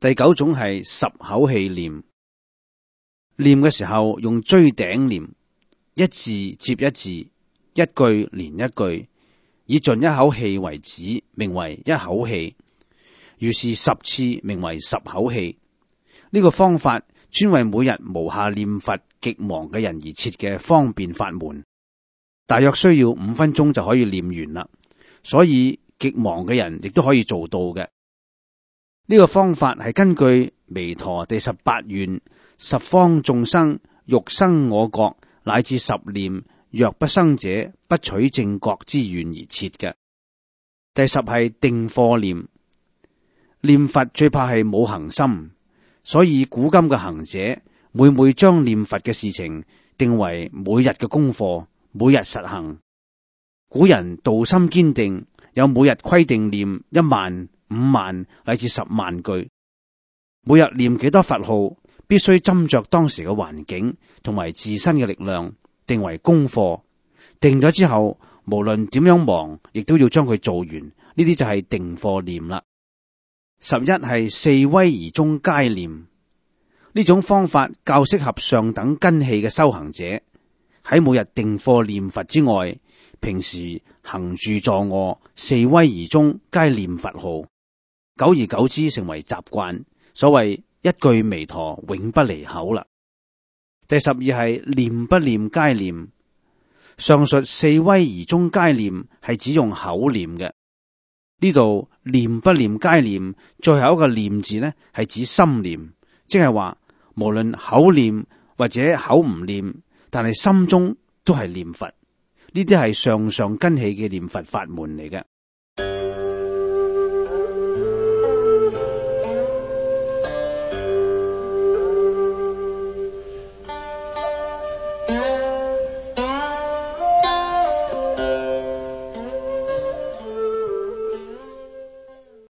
第九種係十口氣念，念嘅時候用錐頂念，一字接一字，一句連一句，以盡一口氣為止，名為一口氣。如是10次，名為十口氣。呢個方法專為每日無暇念佛極忙嘅人而設嘅方便法門，大約需要5分鐘就可以念完啦。所以極忙嘅人亦都可以做到嘅。呢個方法係根據彌陀第18願十方眾生欲生我國乃至10念，若不生者不取正覺之願而設嘅。第10係定課念，念佛最怕係冇行心，所以古今嘅行者每將念佛嘅事情定為每日嘅功課，每日實行。古人道心堅定，有每日規定念1萬、5萬乃至10萬句，每日念幾多佛號，必須斟酌當時嘅環境同埋自身嘅力量，定為功課。定咗之後，無論點樣忙，亦都要將佢做完。呢啲就係定課念啦。11係四威儀中皆念，呢種方法較適合上等根器嘅修行者。喺每日定課念佛之外，平時行住坐臥四威儀中皆念佛號，久而久之成為習慣，所謂一句彌陀永不離口啦。第12係念不念皆念，上述四威儀中皆念係只用口念嘅，呢度念不念皆念最後一個念字呢係指心念，即係話無論口念或者口唔念，但係心中都係念佛。呢啲係上根器嘅念佛法門嚟嘅。